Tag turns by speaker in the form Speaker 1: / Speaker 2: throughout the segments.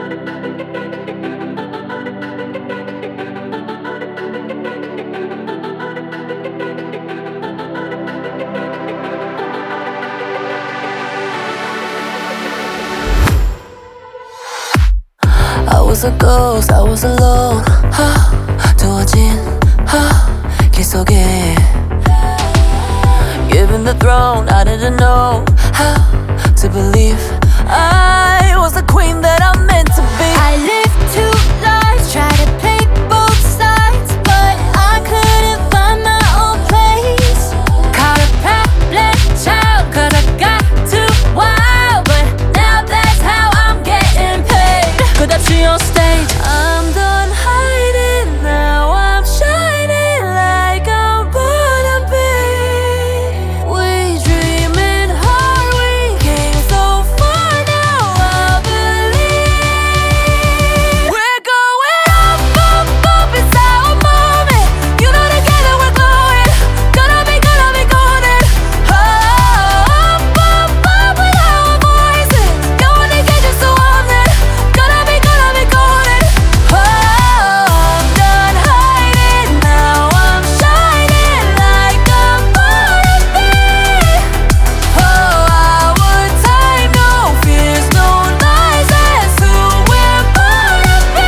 Speaker 1: I was a ghost, I was alone. 두어진 길 속에 Given the throne, I didn't know how to believe I was the queen that I'm meant to be.
Speaker 2: I lived two lives, tried to play both sides, but I couldn't find my own place. Caught a problem child, cause I got too wild, but now that's how I'm getting paid.
Speaker 1: 끝없이 on stage, I'm done hiding now. I'm shining like I'm born to be. We dreaming hard, we came so far now. I believe we're going up, up, up. It's our moment. You know together we're glowing. Gonna be golden. Up, up, up with our voices. Going to get you so often. Gonna be golden. Oh, I'm done hiding now. I'm shining like I'm born to be. Oh, our time, no fears, no lies. That's who we're born to be.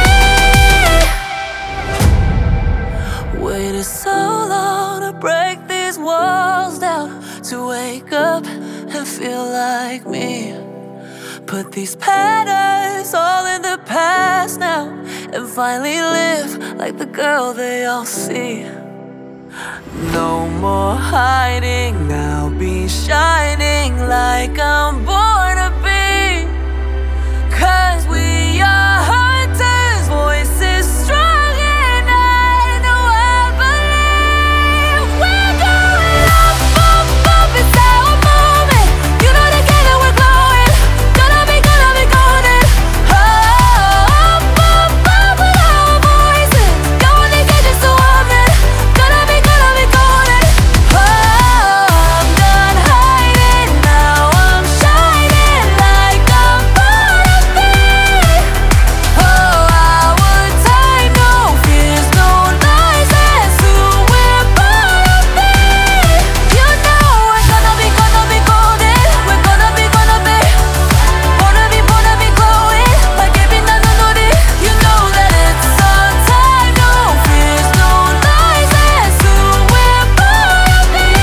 Speaker 1: Waited so long to break these walls down, to wake up and feel like me. Put these patterns all in the past now, and finally live like the girl they all see. No more hiding, now be shining like I'm born to be. 'Cause we are hunters, voices strong, and I know I believe we're going up, up, up. It's our moment. You know together we're glowing. Gonna be golden. Oh, up, up, up with our voices. Going to get you so often. Gonna be golden. Oh, I'm done hiding now. I'm shining like I'm born to be. Oh, our time, no fears, no lies. That's who we're born to be. You know we're gonna be golden. We're gonna be born to be glowing like every night 눈물이. You know that it's our time, no fears, no lies. That's who we're born to be.